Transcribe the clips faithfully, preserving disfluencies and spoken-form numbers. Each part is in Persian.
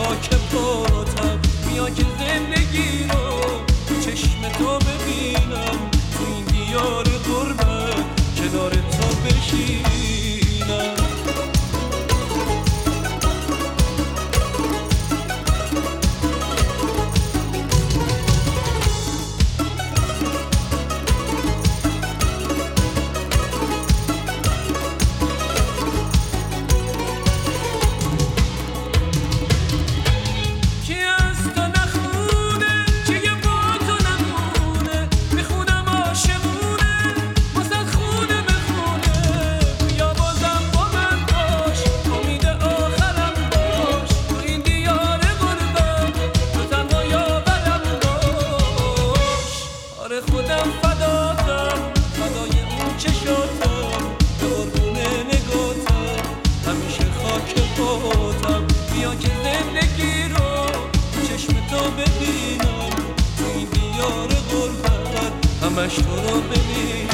خاک پاتم. بیا که زندگی رو چشم تو ببینم، تو این دیار غربت کنار تو بشینم. خودم فداتم، فدای اون چشاتم، به قربون نگاتم، همیشه خاک پاتم. بیا که زندگی رو چشم تو ببینم، تو این دیار غربت همش تو رو ببینم.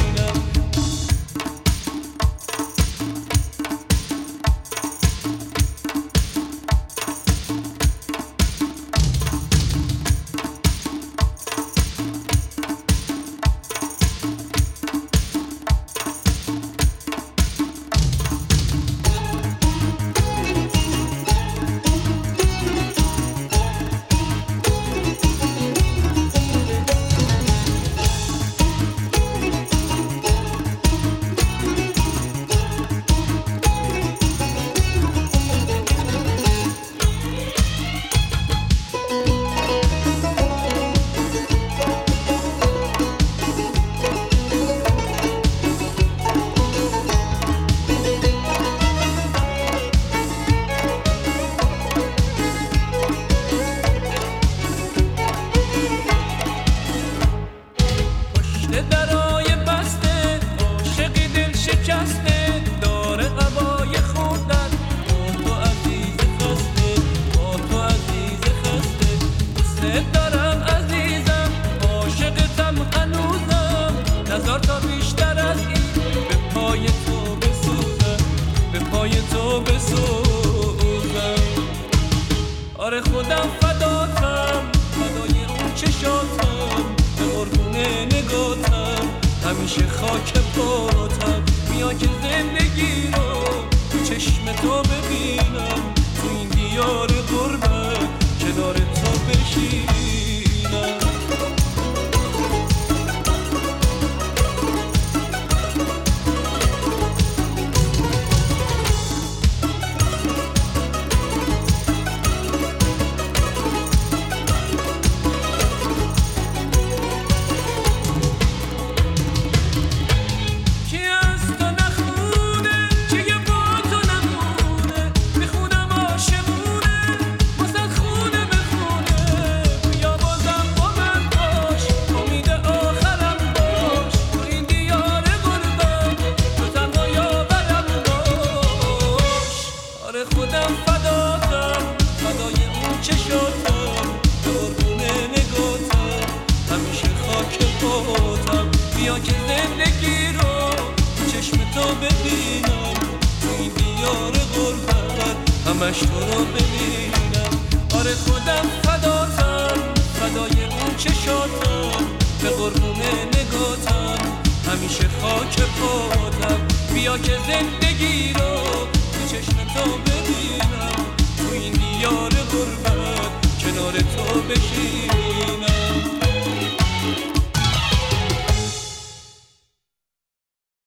درای بسته عاشقی دل شکسته، داره هوای خودت با تو عزیز خسته، با تو عزیز خسته. دوست دارم عزیزم، عاشقتم هنوزم، نزار تا بیشتر از این به پای تو بسوزم، به پای تو بسوزم. آره خودم فداتم، فدای اون چشاتم، به قربون نگاتم، همیشه خاک پاتم. بیا که زندگی رو چشم تو ببینم، تو این دیار غربت کنار تو بشینم. خودم فداتم، فدای اون چشاتم، به قربون نگاتم، همیشه خاک پاتم. بیا که زندگی رو چشم تو ببینم، تو این دیار غربت همش تو رو ببینم. آره خودم فداتم، فدای اون چشاتم، به قربون نگاتم، همیشه خاک پاتم. بیا که زندگی رو